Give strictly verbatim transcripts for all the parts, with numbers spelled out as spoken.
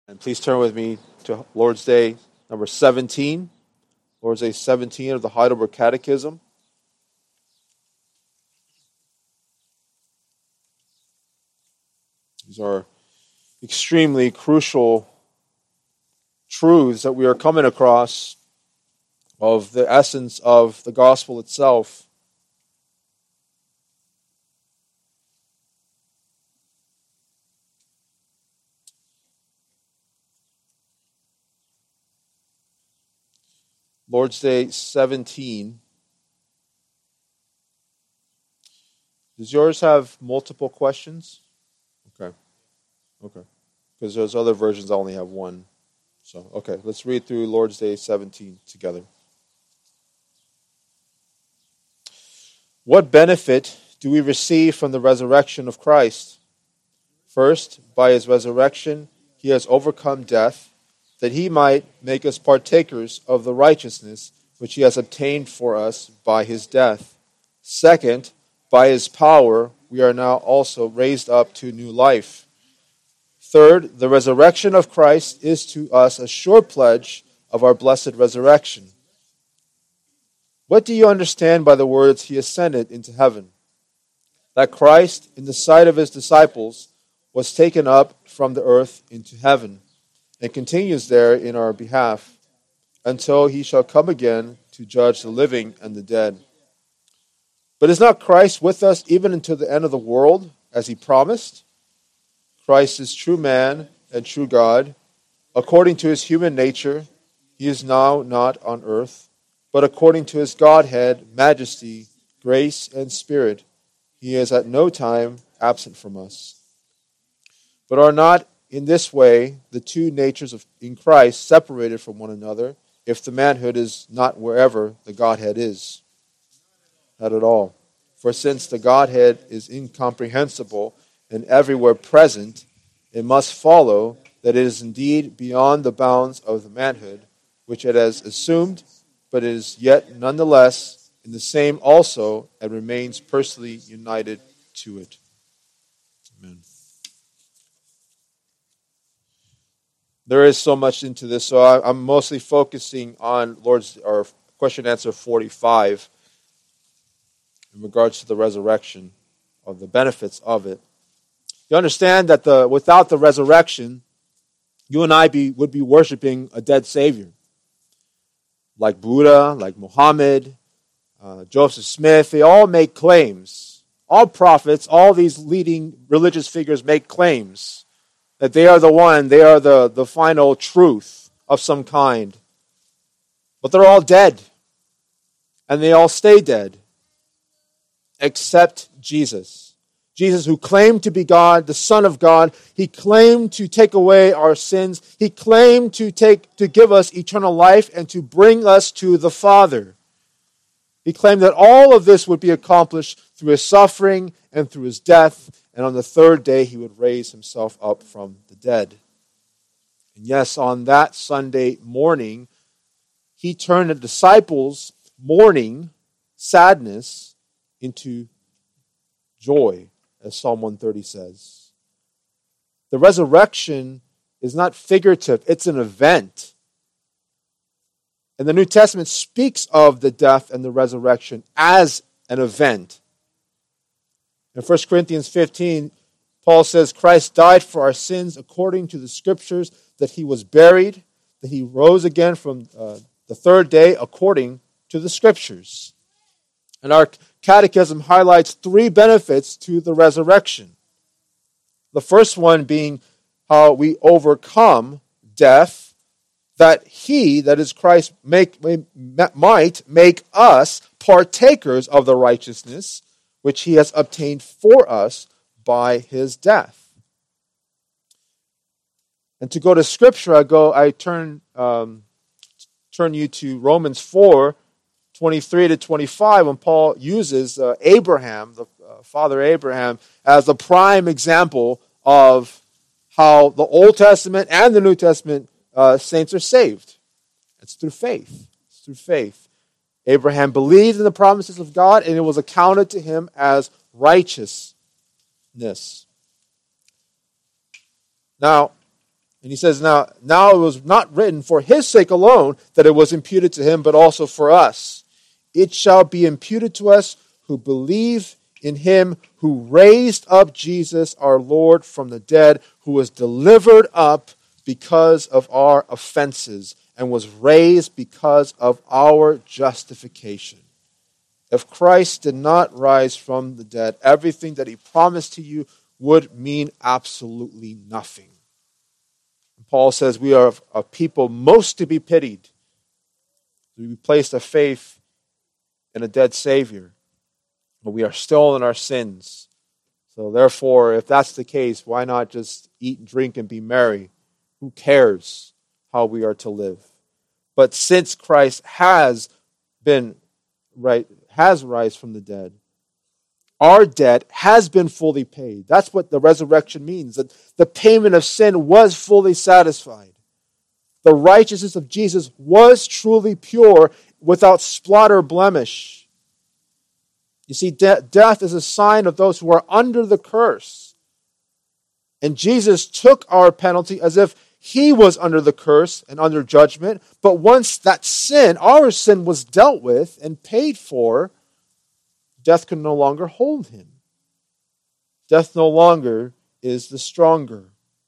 And please turn with me to Lord's Day number seventeen, Lord's Day seventeen of the Heidelberg Catechism. These are extremely crucial truths that we are coming across of the essence of the gospel itself. Lord's Day seventeen. Does yours have multiple questions? Okay. Okay. Because those other versions only have one. So, okay, let's read through Lord's Day seventeen together. What benefit do we receive from the resurrection of Christ? First, by his resurrection, he has overcome death, that he might make us partakers of the righteousness which he has obtained for us by his death. Second, by his power, we are now also raised up to new life. Third, the resurrection of Christ is to us a sure pledge of our blessed resurrection. What do you understand by the words, he ascended into heaven? That Christ, in the sight of his disciples, was taken up from the earth into heaven, and continues there in our behalf, until he shall come again to judge the living and the dead. But is not Christ with us even until the end of the world, as he promised? Christ is true man and true God. According to his human nature, he is now not on earth, but according to his Godhead, majesty, grace, and spirit, he is at no time absent from us. But are not in this way the two natures of in Christ separated from one another, if the manhood is not wherever the Godhead is? Not at all. For since the Godhead is incomprehensible and everywhere present, it must follow that it is indeed beyond the bounds of the manhood, which it has assumed, but it is yet nonetheless in the same also and remains personally united to it. Amen. There is so much into this, so I, I'm mostly focusing on Lord's or question answer forty-five in regards to the resurrection, of the benefits of it. You understand that the without the resurrection, you and I be, would be worshiping a dead Savior. Like Buddha, like Muhammad, uh, Joseph Smith, they all make claims. All prophets, all these leading religious figures make claims that they are the one, they are the, the final truth of some kind. But they're all dead. And they all stay dead. Except Jesus. Jesus, who claimed to be God, the Son of God. He claimed to take away our sins. He claimed to take to give us eternal life and to bring us to the Father. He claimed that all of this would be accomplished through his suffering and through his death, and on the third day he would raise himself up from the dead. And yes, on that Sunday morning, he turned the disciples' mourning, sadness, into joy, as Psalm one thirty says. The resurrection is not figurative, it's an event. And the New Testament speaks of the death and the resurrection as an event. In First Corinthians fifteen, Paul says, Christ died for our sins according to the Scriptures, that he was buried, that he rose again from uh, the third day according to the Scriptures. And our Catechism highlights three benefits to the resurrection. The first one being how we overcome death, that he, that is Christ, make, might make us partakers of the righteousness which he has obtained for us by his death. And to go to Scripture, I go. I turn um, turn you to Romans four, twenty-three to twenty-five, when Paul uses uh, Abraham, the uh, father Abraham, as the prime example of how the Old Testament and the New Testament uh, saints are saved. It's through faith. It's through faith. Abraham believed in the promises of God, and it was accounted to him as righteousness. Now, And he says, now, now it was not written for his sake alone that it was imputed to him, but also for us. It shall be imputed to us who believe in him who raised up Jesus our Lord from the dead, who was delivered up because of our offenses and was raised because of our justification. If Christ did not rise from the dead, everything that he promised to you would mean absolutely nothing. Paul says we are a people most to be pitied. We placed a faith in a dead Savior, but we are still in our sins. So therefore, if that's the case, why not just eat and drink and be merry? Who cares how we are to live? But since Christ has been right, has risen from the dead, our debt has been fully paid. That's what the resurrection means, that the payment of sin was fully satisfied. The righteousness of Jesus was truly pure, without spot or blemish. You see, de- death is a sign of those who are under the curse. And Jesus took our penalty as if he was under the curse and under judgment. But once that sin, our sin, was dealt with and paid for, death can no longer hold him. Death no longer is the stronger.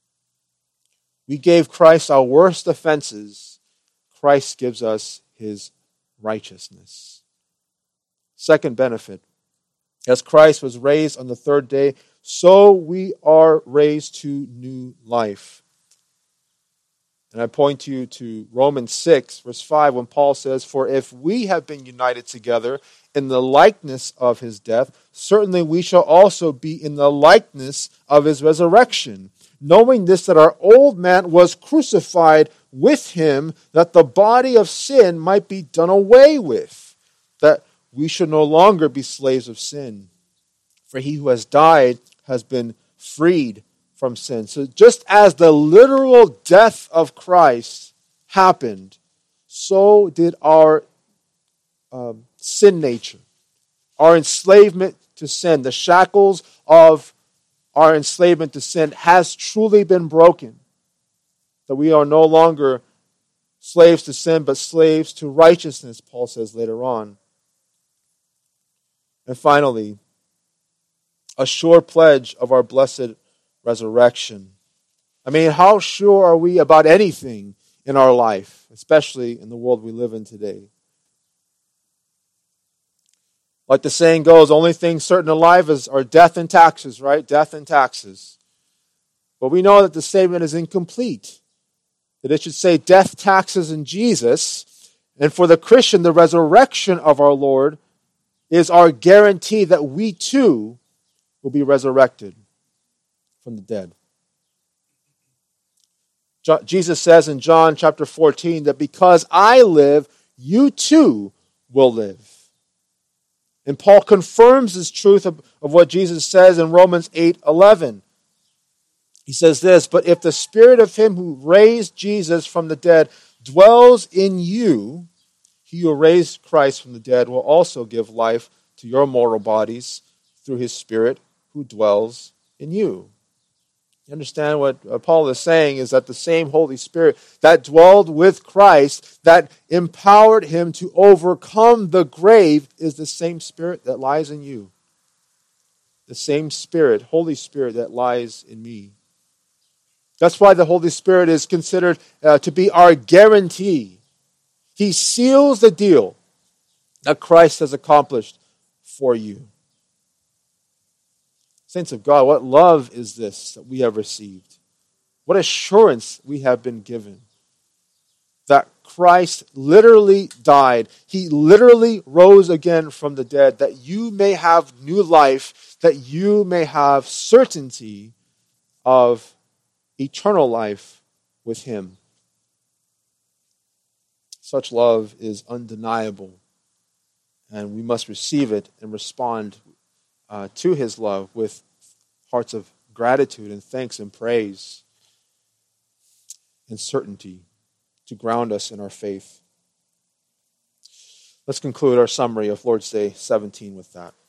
We gave Christ our worst offenses. Christ gives us his righteousness. Second benefit. As Christ was raised on the third day, so we are raised to new life. And I point you to Romans six, verse five, when Paul says, "For if we have been united together in the likeness of his death, certainly we shall also be in the likeness of his resurrection. Knowing this, that our old man was crucified with him, that the body of sin might be done away with, that we should no longer be slaves of sin. For he who has died has been freed from sin." So just as the literal death of Christ happened, so did our um, sin nature, our enslavement to sin, the shackles of our enslavement to sin has truly been broken. That we are no longer slaves to sin, but slaves to righteousness, Paul says later on. And finally, a sure pledge of our blessed resurrection. I mean, how sure are we about anything in our life, especially in the world we live in today? Like the saying goes, only things certain in life is, are death and taxes, right? Death and taxes. But we know that the statement is incomplete. That it should say death, taxes, and Jesus. And for the Christian, the resurrection of our Lord is our guarantee that we too will be resurrected from the dead. Jesus says in John chapter fourteen that because I live, you too will live. And Paul confirms this truth of, of what Jesus says in Romans eight eleven. He says this, "But if the spirit of him who raised Jesus from the dead dwells in you, he who raised Christ from the dead will also give life to your mortal bodies through his spirit who dwells in you." You understand what Paul is saying is that the same Holy Spirit that dwelled with Christ, that empowered him to overcome the grave, is the same Spirit that lies in you. The same Spirit, Holy Spirit, that lies in me. That's why the Holy Spirit is considered uh, to be our guarantee. He seals the deal that Christ has accomplished for you. Saints of God, what love is this that we have received? What assurance we have been given that Christ literally died. He literally rose again from the dead, that you may have new life, that you may have certainty of eternal life with him. Such love is undeniable, and we must receive it and respond Uh, to his love with hearts of gratitude and thanks and praise and certainty to ground us in our faith. Let's conclude our summary of Lord's Day seventeen with that.